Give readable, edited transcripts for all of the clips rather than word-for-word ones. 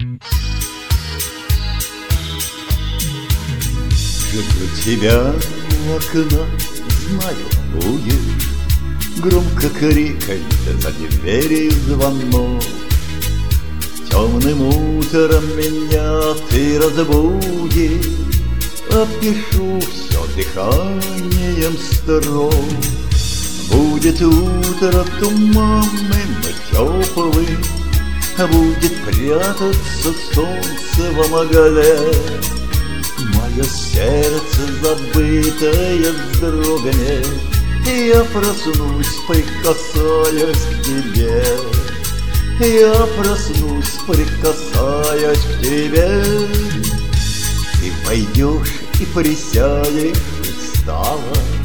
Жду тебя у окна, знаю, будешь громко крикать за дверью звонок. Темным утром меня ты разбудишь, опишу все дыханием строк. Будет утро туманным и теплым, будет прятаться солнце во мгле. Мое сердце забытое вздрогнет, и я проснусь, прикасаясь к тебе. Я проснусь, прикасаясь к тебе. Ты пойдешь и присядешь устало,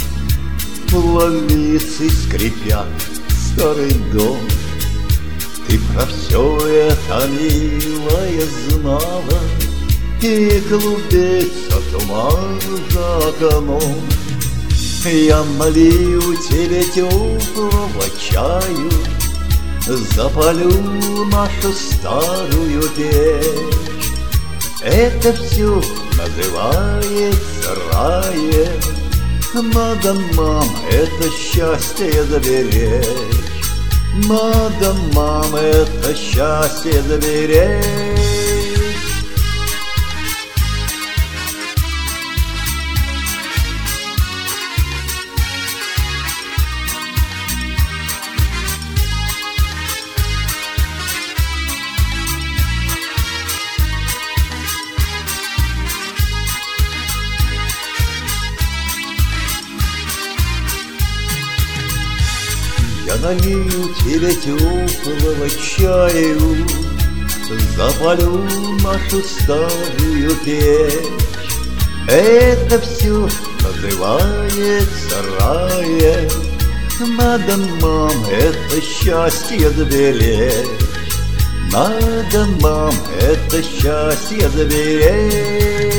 половицы скрипят старый дом. Ты про все это, милая, знала, и клубится туман за окном. Я налью тебе теплого чаю, запалю нашу старую печь. Это все называется раем, надо нам это счастье заберечь. Надо нам это счастье заберечь. Я налью тебе теплого чаю, запалю нашу старую печь. Это все называется раем, надо нам это счастье заберечь. Надо нам это счастье заберечь.